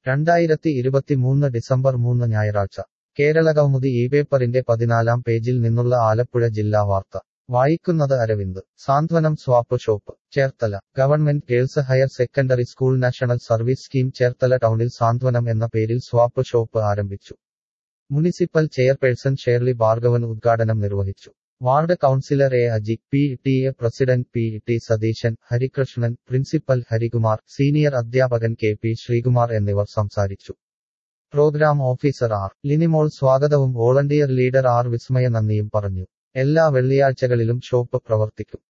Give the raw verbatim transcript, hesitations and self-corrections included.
രണ്ടായിരത്തി ഇരുപത്തിമൂന്ന് ഡിസംബർ മൂന്ന് ഞായറാഴ്ച കേരളകൗമുദി ഈ പേപ്പറിന്റെ പതിനാലാം പേജിൽ നിന്നുള്ള ആലപ്പുഴ ജില്ലാ വാർത്ത വായിക്കുന്നത് Aravind. Santhwanam swap shop Cherthala. Government girls higher secondary school national service scheme Cherthala ടൗണിൽ സാന്ത്വനം എന്ന പേരിൽ സ്വാപ്പ് ഷോപ്പ് ആരംഭിച്ചു. മുനിസിപ്പൽ ചെയർപേഴ്സൺ ഷേർലി ഭാർഗവൻ ഉദ്ഘാടനം നിർവഹിച്ചു. Ward councillor A Aji, P T A president P T Satheesan, Harikrishnan, principal Harikumar, senior അധ്യാപകൻ കെ പി ശ്രീകുമാർ എന്നിവർ സംസാരിച്ചു. പ്രോഗ്രാം ഓഫീസർ ആർ ലിനിമോൾ സ്വാഗതവും വോളണ്ടിയർ ലീഡർ ആർ വിസ്മയ നന്ദിയും പറഞ്ഞു. എല്ലാ വെള്ളിയാഴ്ചകളിലും ഷോപ്പ് പ്രവർത്തിക്കും.